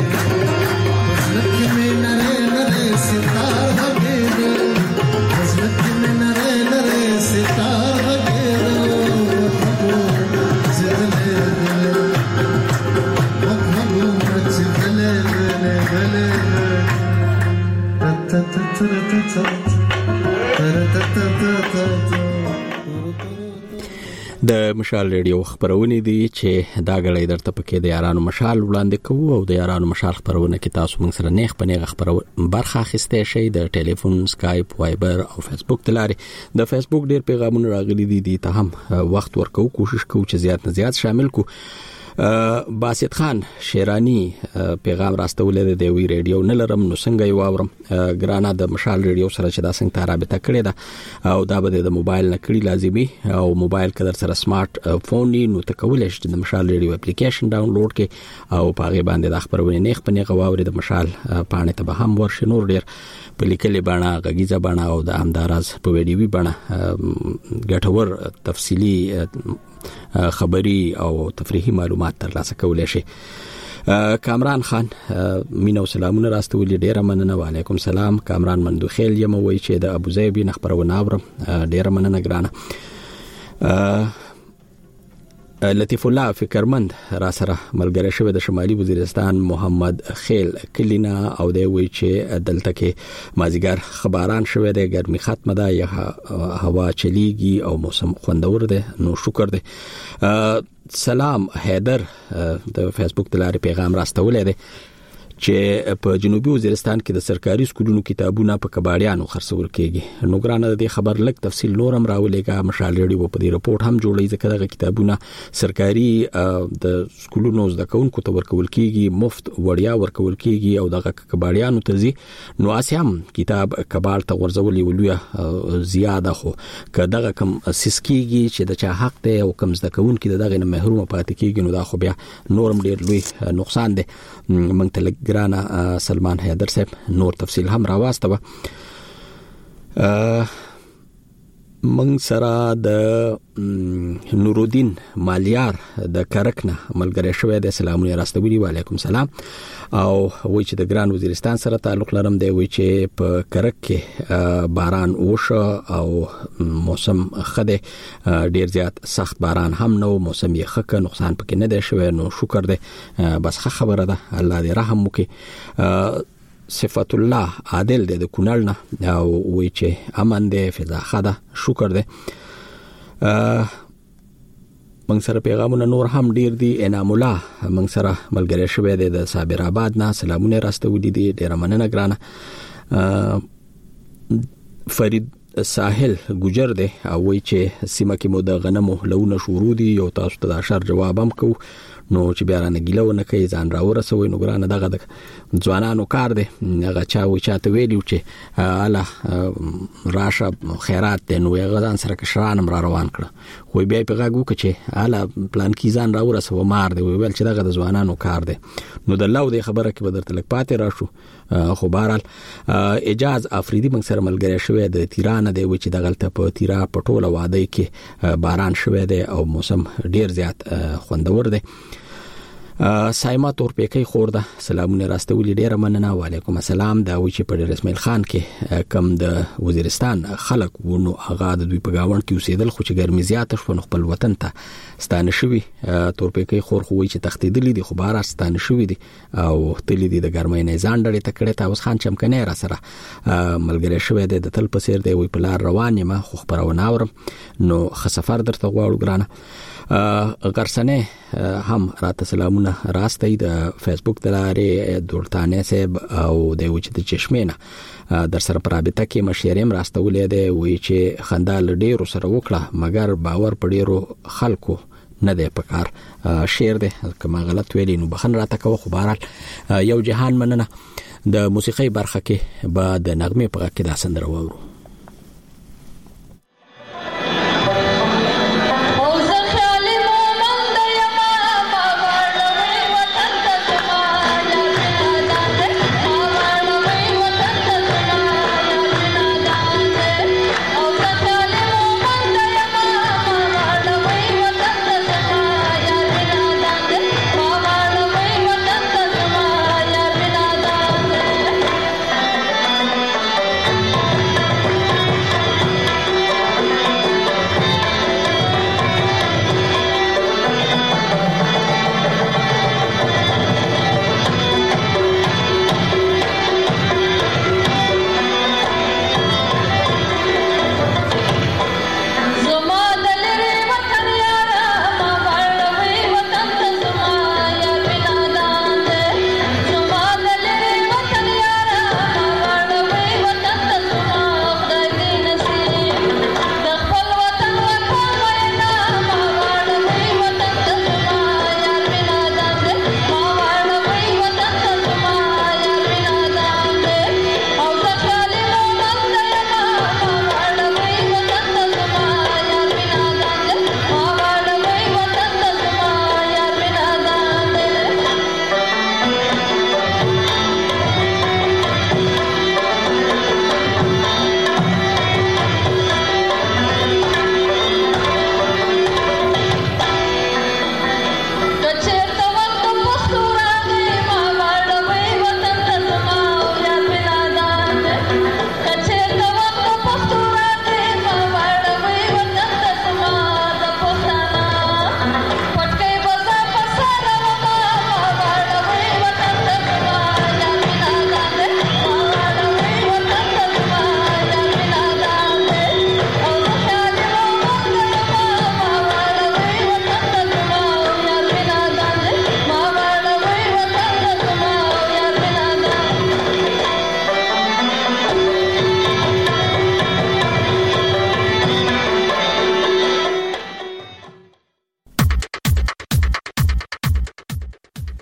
لکه مې نره نره ستار هغه لکه مې نره نره ستار هغه زدلې وقمو مچلې غلې تا تا تا تا د مشال ریډیو خبرونه دي چې دا غړې درته پکې د یارانو مشال وړاندې کوو او د یارانو مشال خبرونه کې تاسو موږ سره نیخ پنیغه خبرونه برخه اخیسته شي د ټلیفون سکایپ وایبر او فیسبوک تلاري د فیسبوک ډیر پیغامونه راغلي دي دي ته هم وخت ورکو کوشش کوو چې زیات نه زیات شامل کو باسط خان شیرانی پیغام راستولې د وی ریډیو نه لرم نو څنګه یو اورم ګرانا د مشال ریډیو سره چې دا څنګه رابطه کړې ده او دا به د موبایل نه کړی لازمي او موبایل کډر سره سمارټ فون نو ته کولای شې د مشال ریډیو اپلیکیشن ډاونلوډ کې او پاغه باندې د خبرونه نه خپنه غواوري د مشال پانه ته به هم ورشي نور ډیر په لیکلې باندې غږیزه باندې او د همداراز په ویډیوي باندې ګټور تفصیلی خبري او تفریحي معلومات ترلاسه کولای شي. کامران خان مینو سلامونه راستولې ډیره مننه. وعلیکم سلام. کامران مندوخیل یم وای چې د ابو ظبي نه خبرونه اورم ډیره مننه ګرانه. لطیف الله فکرمند را سره ملګری شوی د شمالي وزیرستان محمد خیل کلینا او دی وی چې دلته کې مازیګر خبران شوی دی ګرمي ختمه ده یا هوا چلیږي او موسم خوندور دی نو شکر دی. سلام حیدر د فیسبوک تلاري پیغام راستولې دی چې په جنوبي وزیرستان کې د سرکاري سکولونو کتابونه په کباړیانو خرڅول کېږي. نو ګرانه د خبر لک تفصیل نورم راولېګا مشال ریډیو په دې رپورت هم جوړې ځکه دغه کتابونه سرکاري د سکولونو زده کوونکو ته ورکول کېږي مفت وړیا ورکول کېږي او دغه کباړیانو ته ځي نو اسیم کتاب کباړ ته ورزولې ولویا زیاده خو کداغه کم سسکیږي چې د چا حق دی او کم زده کوونکو دغه نه محروم پاتې کېږي نو دا خو بیا نورم ډیر لوی نقصان دی. مونږ ته ګرانا سلمان حیدر صاحب نور تفصیل هم راواسته. مونږ سره د نورالدین مالیار د کرکنه ملګری شوی د سلامونه راستوي. وعلیکم سلام. او وای چې د ګران وزیرستان سره تعلق لرم دی وای چې په کرک کې باران وشو او موسم خده ډیر زیات سخت باران هم نو موسم یې خکه نقصان پکې نه دی شوی نو شکر دی بس خبره ده الله دې رحم وکړي. صفات الله عادل دی د کونړ نه او وای چې امن دی فضا خده شکر دی. منګ سره پیغامونه نور هم ډیر دي. انعام الله منګ سره ملګری شوی دی د صابر آباد نه سلامونه راستولې دي ډیر مننه ګرانه. فرید ساحل ګجر دی او وای چې سیمه کې مو د غنمو لونه شروع دي او تاسو ته د اشر جواب هم کو نو چې بیا رانه ګیلونه کوي ځان راورسوي نو ګرانه دغه د ځوانانو کار دی هغه چا و چاته ویلو چې الله راشه خیرات دی نو هغه ځان سره کشرانم را روان کړ خو بیا په غاګو کې چې الله پلان کې ځان راورسوي مار دی ویل چې دغه د ځوانانو کار دی نو د الله د خبره کې بدرته لک پاتې راشو. خو بهرحال اجاز افریدي موږ سره ملګری شوی د تیران دی و چې دغلته په تیرا پټوله واده کې باران شوی دی او موسم ډیر زیات خوندور دی. سایما تورپیکي خورده سلامونه راستولې ډیره مننه. وعلیکم السلام. دا و چې په اسماعیل خان کې کم د وزیرستان خلک ونو هغه د دوی په گاوند کې اوسېدل خو چې ګرمي زیاته شو خپل وطن ته ستانه شوی. تورپیکي خور خو وی چې تختیدلې دي خو بهر ستانه شوی دي او تللی دي د ګرمۍ نه ځان ډړې تکړه تا اوس خان چمکنه را سره ملګری شوی دی د تل په سیر دی وی په لار روان یم خو خبرونه اورم نو خسفر درته غواړو ګرانه. غرسنه هم راته سلامونه راستي د فیسبوک دلاره دورتانه صاحب او د وجه د چشمینه در سره پرابطه کې مشیریم راستولې ده وی چې خندال ډیرو سره وکړه مګر باور پډیرو خلکو نه دی پکار. شعر ده کما غلط ویلی نو بخن راته کو خو بهرال یو جهان مننه. د موسیقي برخه کې به د نغمه په کې دا سندره وورو. Thank you.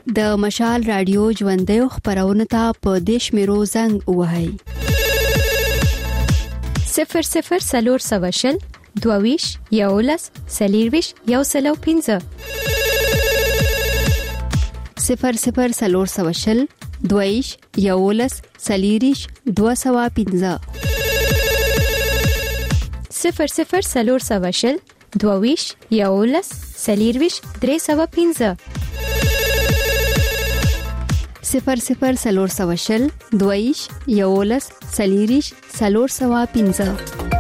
د مشال رادیو ژوندۍ خبرونه ته په دیش میرو زنګ وهاي صفر صفر سلور سواشل دوویش یولس سلیرویش یو سلو پینزه صفر صفر سلور سواشل دوویش یولس سلیریش دو سوا پینزه صفر صفر سلور سواشل دوویش یولس سلیرویش درې سوا پینزه صفر صفر سلور سواشل دویش یولس سلیریش سلور سوا پینزه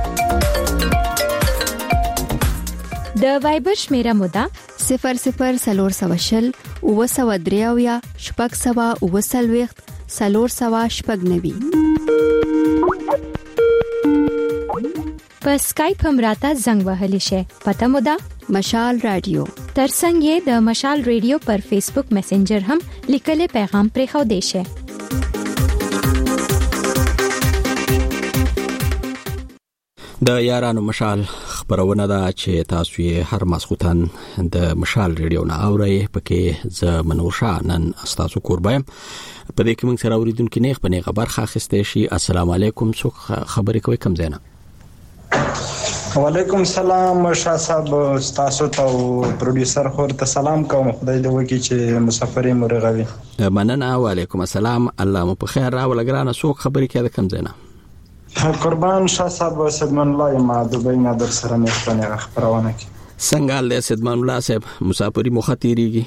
د وایبر شمیره مودا صفر صفر سلور سواشل او سوا دریاویا شپږ سوا او سلويخت سلور سوا شپږ نوي په اسکایپ هم راته زنګ وهلی شي پته مودا مشال رادیو ترڅنګ یې د مشال رادیو پر فیسبوک میسنجر هم لیکل پیغام پرې خو دی شي د یارانو مشال خبرونه دا چې تاسو یې هر مسخوتن د مشال رادیو نه اورئ پکې ز منوشا نن استاسو قربایم په دې کې موږ سره اوریدونکو نه خبرې خبر خاصه شي السلام علیکم څو خبرې کوي کم زینا وعلیکم السلام شاه صاحب تاسو ته پروډوسر خور ته سلام کوم خدای دې وکړي چې مسافرې مرغوي مننه وعلیکم السلام الله مو په خیر راول ګرانه څو خبرې کوي کم زینا قربان شاه صاحب سدمن الله ما دوبۍ نه در سره مې خبرونه کوي څنګه له سدمن الله صاحب مسافرې مخ تیریږي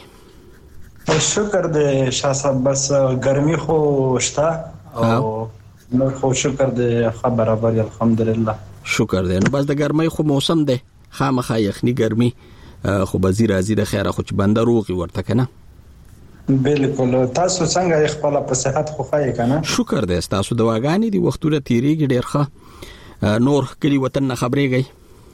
شکر دې شاه صاحب بس ګرمي خو شته او نو خو شکر دې خبره برابر الحمدلله شکر دې نو بس د ګرمۍ خو موسم دی خامخا یخني ګرمي خو بزی راځي د خیره خو چې بنده روغي ورته کنه بالکل تاسو څنګه خپل په صحت خو خای کنه شکر دې تاسو دواګانی دي وختونه تیریږي ډیر ښه نور کلی وطن خبرېږي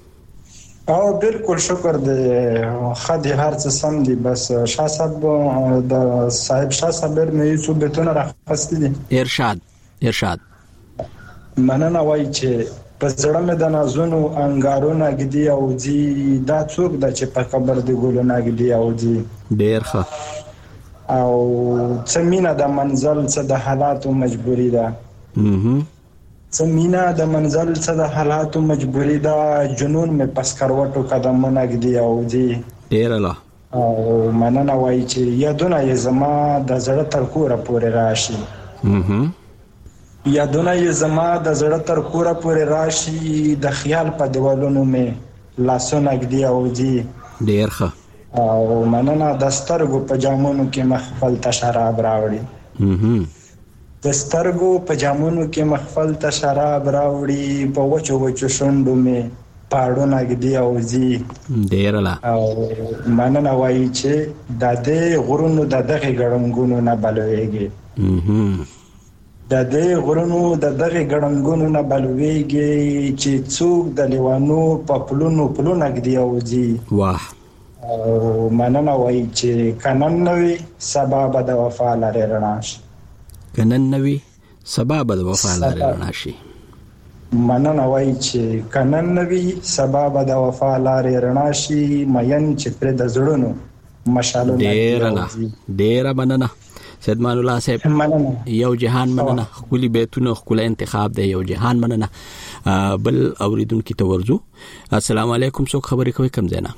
او بالکل شکر دې خدي هر څه سم دي بس شاه صاحب د صاحب شاه صاحب مې یو بتونه راخستې دي ارشاد ارشاد مننه وای چې پزړه مې د نازونو انګارونه غدي او جی دا څوک د چې په قبر دی ګولونه غدي او جی ډیر ښه او څمینه د منزل څخه د حالاتو مجبوری ده مهم څمینه د منزل څخه د حالاتو مجبوری ده جنون مې پس کروټو قدمونه غدي او جی ډیر لا او مننه وای چې یادونه یې زما د زړه تر کوره پورې راشي مهم یادونه یې زما د زړه تر کوره پورې راشي د خیال په دیوالونو مې لاسونه غدي او جی ډیر ښه او مننه د سترګو په جامونو کې مخفل ته شراب راوړي مهم د سترګو په جامونو کې مخفل ته شراب راوړي په وچو وچو شونډو مې پاړونه غدي او جی ډیر لا او مننه وایي چې د دې غرونو د دغه ګړنګونو نه بلويږي مهم د دې غرونو د دغه ګړنګونو نه بلويږي چې څوک د لیوانو په پلونو پلونه غدي او جی واه او مننه وای چې کنن نوې سبب د وفا لري رڼاشي کنن نوې سبب د وفا لري رڼاشي مننه وای چې کنن نوې سبب د وفا لري رڼاشي مین چې پر د زړونو مشالونه ډیر نه ډیر مننه سیدمان الله صاحب مننه یو جهان مننه خولي بیتونه خولي انتخاب دی یو جهان مننه بل اوریدونکو ته ورزو السلام علیکم څوک خبرې کوي کم زینا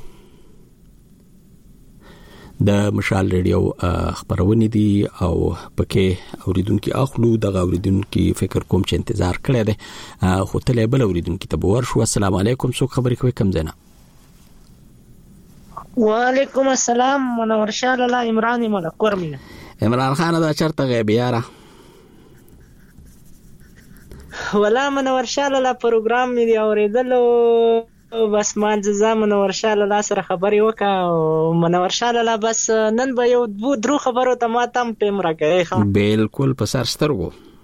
د مشال رادیو خبرونه دي او پکې اوریدونکو اخلو د اوریدونکو فکر کوم چې انتظار کړی دی خو ته بل اوریدونکو ته ورشو السلام علیکم څوک خبرې کوي کم زینا وعلیکم السلام منور شاه الله عمران ملک ورمنه عمران خان دا چرته غیب یاره ولا منور شاه الله پروګرام مې اوریدلو بس مانځ زمونه ورشاله لا سره خبرې وکا منور شاله لا بس نن به یو دو درو خبرو ته ما تم پم راکې بالکل په سر سترګو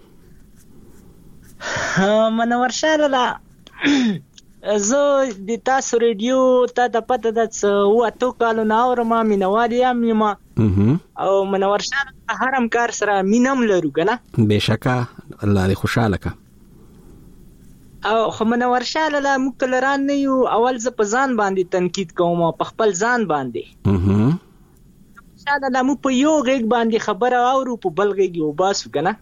منور شاله لا زه د تاسو ریډیو ته د پته د او اتو کالو ناور ما مینوالي یم او منور شاله هرم کار سره مینم لرو کنه بشکا الله دې خوشاله کا او خو منور شاله لا مکلران نه یو اول ز په ځان باندې تنقید کوم په خپل ځان باندې ورشاله لا مو په یو غیږ باندې خبره اورو په بل غیږ یو باسو کنه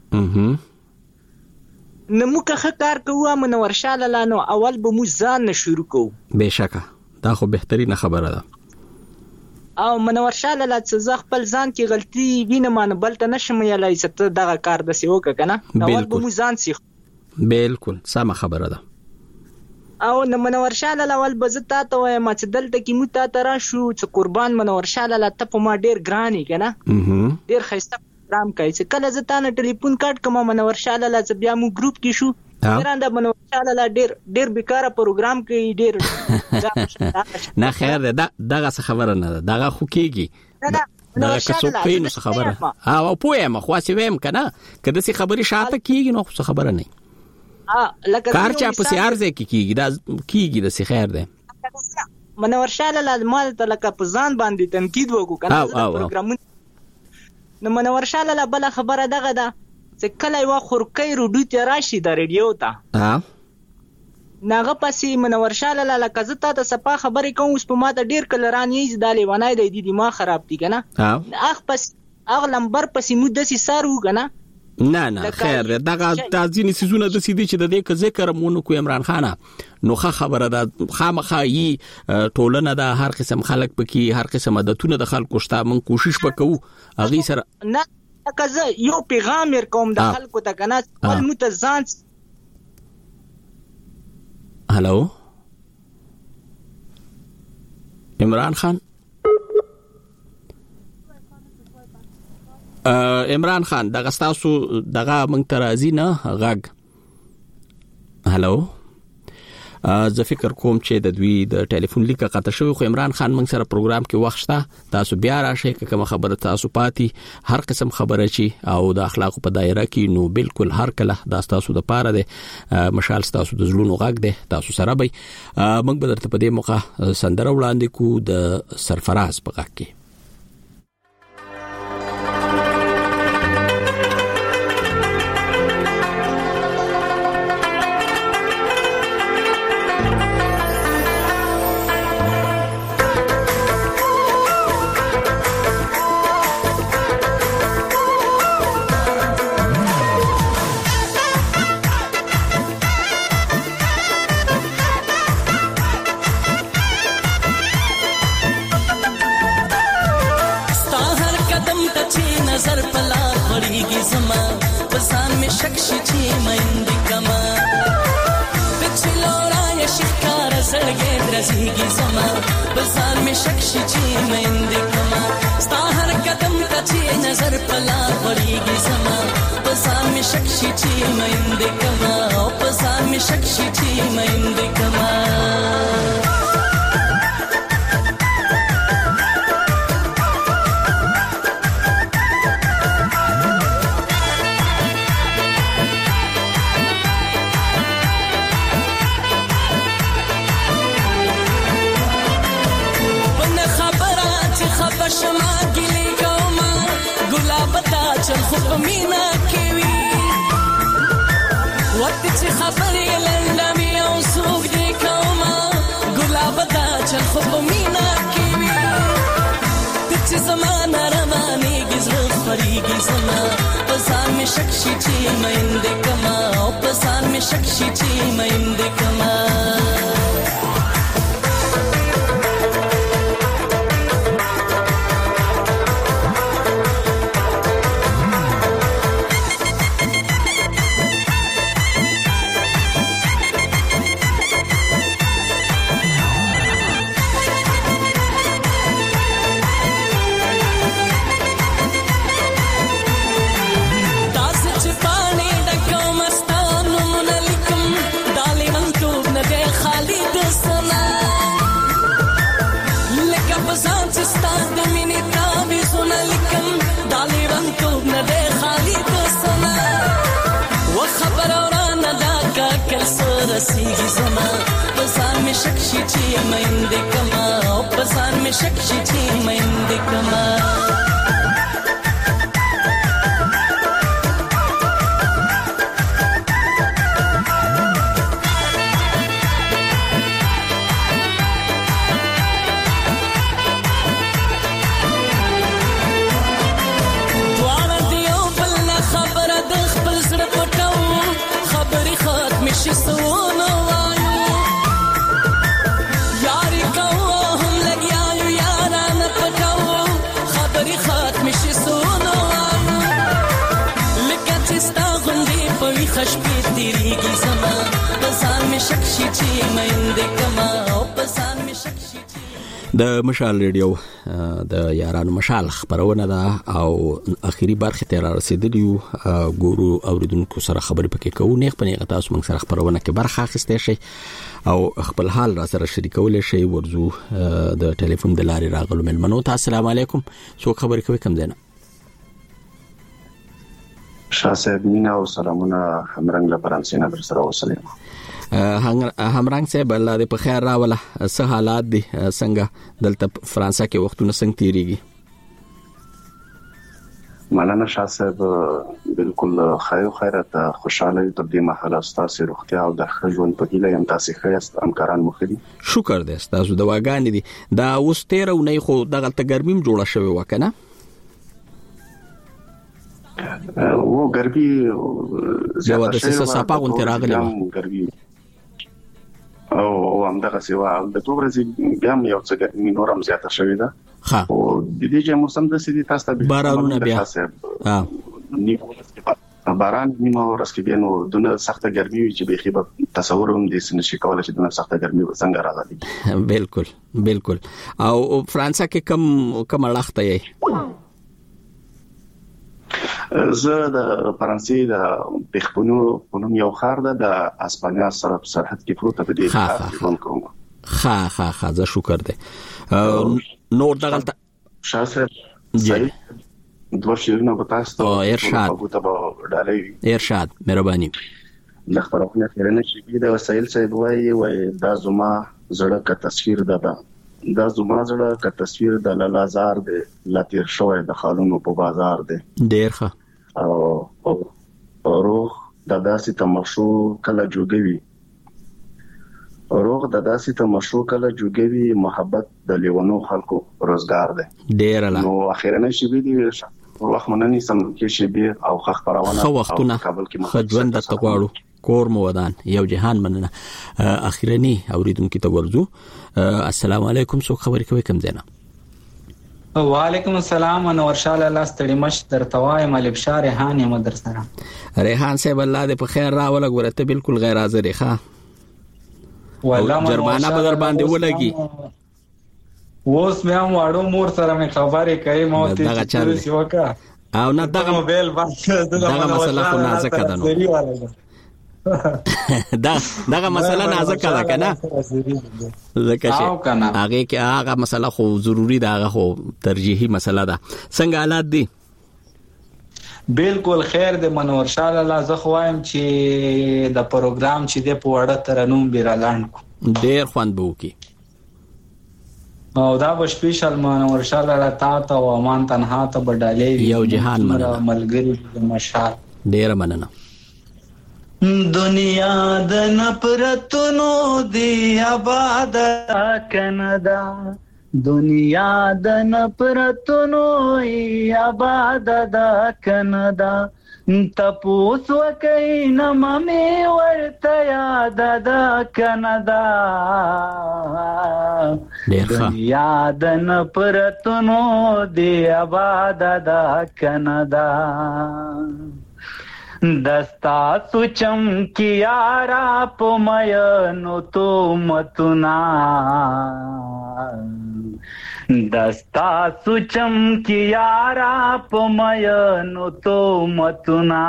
نو موږ که کار کوو منور شاله لا نو اول به مو ځان نه شروع کوو بهشکه دا خو بهترینه خبره ده او منور شاله لا څه ځ خپل ځان کې غلطي وینم نه بلته نشم یلای ست دغه کار د سی وک کنه اول به مو ځان سیخ بالکل سم خبره ده او نو منور شاله لا ول بزتا ته وای ما چې دلته کې مو تا ترا شو چې قربان منور شاله لا ته په ما ډیر ګرانی کنه ډیر خسته پروګرام کوي چې کله زه نه ټلیفون کټ کوم منور شاله لا چې بیا مو ګروپ کې شو ګرانده منور شاله لا ډیر ډیر بیکاره پروګرام کوي ډیر نه خیر ده دغه څه خبره نه ده دغه خو کېږي دغه څه پین څه خبره او پوهه ما خو څه ویم کنه کله څه خبري شاته کېږي نو څه خبره نه ا لکه کار چا په سیارځه کې کېږي دا کېږي د څه خیر ده منور شاله لا مال ته لکه په ځان باندې تنقید وکړو کنه پروګرام نو منور شاله لا بل خبره دغه ده چې کله یو خورکې روډو ته راشي د ریډیو ته ها ناغه پسې منور شاله لا لکه زه ته صفه خبرې کوم اوس په ماته ډیر کلران یې دالې ونای دی دي ما خراب دي کنه اخ پس اغ لمبر پسې مو دسي سارو کنه نه نه خیر دغه تازینی سيزونه د سیدي چې د دې ک ذکر مونږ کو عمران خان نو ښه خبره ده خامخایي ټولنه د هر قسم خلک پکې هر قسم عادتونه د خلکو شته مونږ کوشش وکړو اغي سره نه کزه یو پیغام ور کوم د خلکو ته کنه ول متزان هالو عمران خان عمران خان دغه تاسو دغه مونږ ترازی نه غږ هالو زه فکر کوم چې د دوی د ټلیفون لیک قطع شوی خو عمران خان مونږ سره پروګرام کې وخت شته تاسو بیا راشئ کوم خبره تاسو پاتې هر قسم خبره چی او د اخلاق په دایره کې نو بالکل هر کله د تاسو د پاره ده مشال تاسو د زلونو غږ ده تاسو سره به مونږ به درته په دې موقع سندره وړاندې کو د سرفراز په غږ کې د مشال ریډیو د یارانو مشال خبرونه ده او اخیری برخه ته رسیدلیو ګورو اوریدونکو سره خبرې پکې کوو نه پنه تاسو موږ سره خبرونه کې برخه اخیسته شي او خپل حال را سره شریکول شي ورزو د ټلیفون د لارې راغلو ملمنو ته السلام علیکم سو خبرې کوي کم زنه شاسب مینا او سلامونه همرنګ له فرانسې نه در سره وسلم همرنګ صاحب الله دې په خیر راوله څه حالات دي څنګه دلته فرانسه کې وختونه څنګه تیریږي مننه شاسب بالکل خیر خیرت خوشاله تر دې محله ستاسو روغتیا او د ژوند په هیله یم تاسو خیرست همکاران مخدي شکر دې تاسو دواګانې دي دا اوس تیر او نه خو دغه تګرمیم جوړه شوی وکنه و ګربي زیاده څه صفه غون تراغلی ګربي او هم دغه سیوا د توبر زی بیا یو څه ګرمي نورم زیاته شوې ده ها او د دې چې موسم د سړي تاسو ته بارانونه بیا ها نیو باران نیمه ورځ کې نو دونه سخته ګرمي چې به خيبه تصور هم دې سن شي کولای چې دونه سخته ګرمي څنګه راغلي بالکل بالکل او فرانسه کې کم کم لخته یې زه د فرانسې د بخپونو پونم یو خار ده د اسپانیا سره په سرحد کې پروت په دې ښار کې کوم ها ها ها زه شکر دې نور دغلت شاسه صحیح دوه شیرونه په تاسو او ارشاد په تاسو ډالۍ ارشاد مهرباني د خبرونه خیرنه چې د وسایل صاحب وایي وای دا زما زړه کا تصویر ده دا زما زړه کا تصویر د لالازار دی لاتیر شوی د خالونو په بازار دی ډیر ښه او روح د داسې تمشو کله جوګوي روح د داسې تمشو کله جوګوي محبت د لیونو خلکو روزګار دی ډیر لا نو اخیرا شي به دي وخت منني سم کې شي به او خخ پرونه خو وختونه خجوند د تقواړو کور مو ودان یو جهان مننه اخیرنی اوریدونکو ته ورزو السلام علیکم سو خبرې کوي کم زینا وعلیکم السلام انور شاه الله ستړي مش در توای ملک شاه ریحان یم در سره ریحان صاحب الله دې په خیر راوله ګورته بالکل غیر حاضر ښه والله جرمانه بدر باندې ولګي اوس مې هم واړو مور سره مې خبرې کوي مو ته چې وکا او نه دغه موبایل باندې دغه مسله خو نازکه ده نو دا دغه مسله نازکه ده کنه زکه چې هغه کې هغه مسله خو ضروری ده هغه خو ترجیحي مسله ده څنګه حالات دي بالکل خیر د منور شاه الله زه خوایم چې د پروګرام چې د پوړه ترنوم بیرالان ډیر خوند بو کی او دا به سپیشل منور شاه الله تا ته او امان تنها ته بدالې یو جهان ملګری مشال ډیر مننه دنیا د نفرتونو دی آباد کندا دنیا د نفرتونو ای آباد د کندا تپوس وکای نم می ورته یاد د کندا دنیا د نفرتونو دی آباد د کندا دستا سوچم کی یارا پمینو تو متنا دستا سوچم کی یارا پمینو تو متنا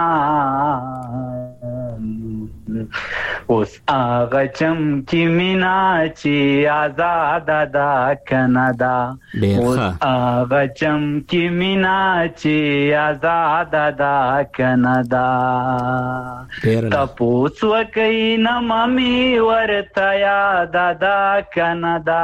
اوس آغا چم کی مینا چی آزاد دا کندا اوس آغا چم کی مینا چی آزاد دا کندا تپوس وکای نمامی ورتا یاد دا کندا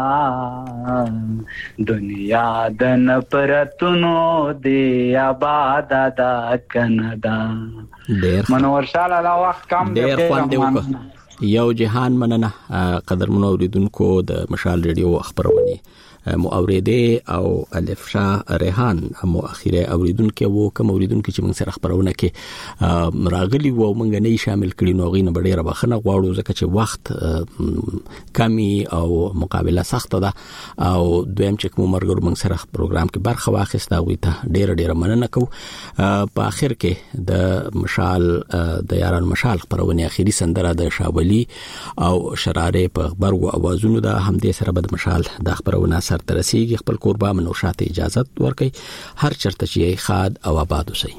دنیا د نفرتونو دی آباد دا کندا منور شاه الله وخت کم ډیر خوند وکړه یو جهان مننه قدرمنو اوریدونکو د مشال ریډیو خبرونه مو اوریدې او الف شاه ریحان مو اخیره اوریدونکو وو کوم اوریدونکو چې موږ سره خبرونه کې راغلي وو موږ نه شامل کړي نو غینه ډیره بخنه غواړو ځکه چې وخت کمی او مقابله سخت ده او دویم چې کوم مرګرو موږ سره پروګرام کې برخه واخیسته وي ته ډیره ډیره مننه کو په اخر کې د مشال د یاران مشال خبرونه اخیری سندره د شاولي او شراره په خبرو اوازونو د همدې سره بد مشال د خبرونه سر ترسيږي خپل قربا منو شاته اجازه ورکړي هر چرته چې خاد او آباد وسي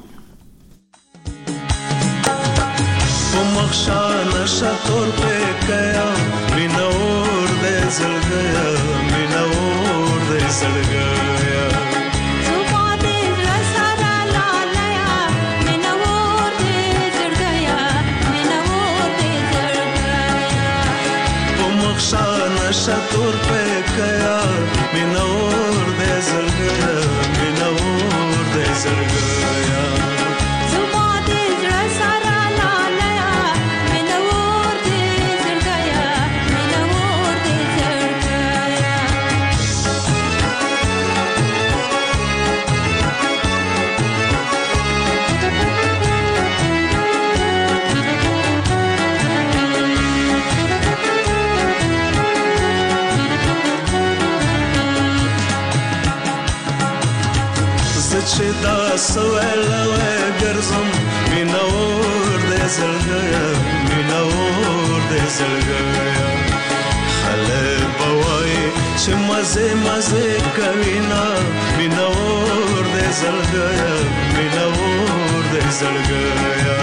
ومخشان شطور په کیا مینور دې زړګیا مینور دې زړګیا شطور په کیا مینور دې زړګیا مینور دې زړګیا زما دې زړه سره لاله مینور دې زړګیا مینور دې زړګیا چې دا سوالوي ګرځم مینور دې زړګیا مینور دې زړګیا خلک بوای چې مزه مزه کوي نا مینور دې زړګیا مینور دې زړګیا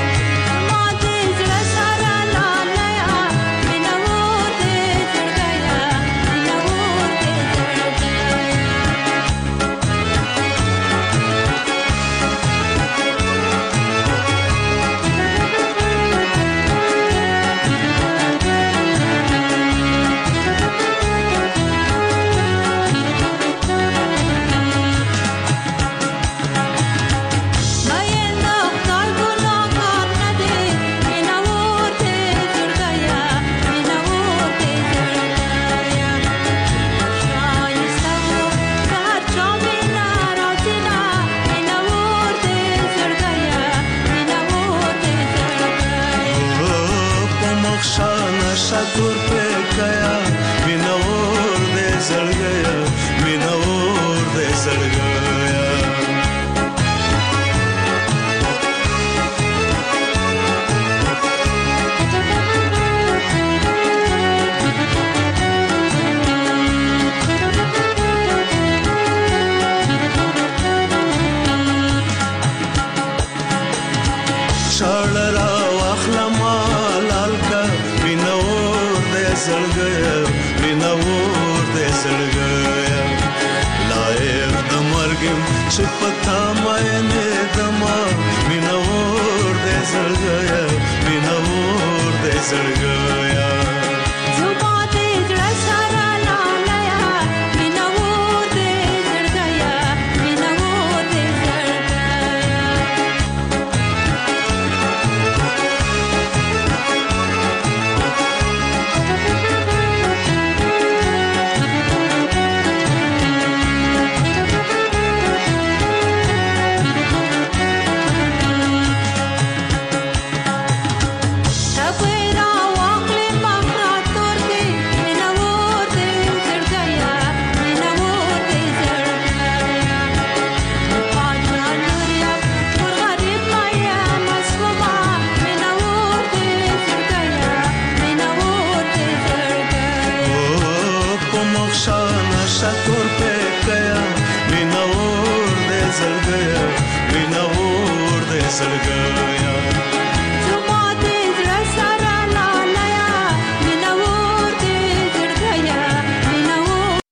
شطور په کیا مینور دې زړګیا مینور دې زړګیا شړرا واخلما لالکا مینور دې زړګیا مینور دې زړګیا لایق د مرګم چې پتا مې نه دما مینور دې زړګیا مینور دې زړګیا زما دې زړه سره لاله مینور دې زړګیا مینور دې زړګیا شطور په کیا مینور دې زړګیا مینور دې زړګیا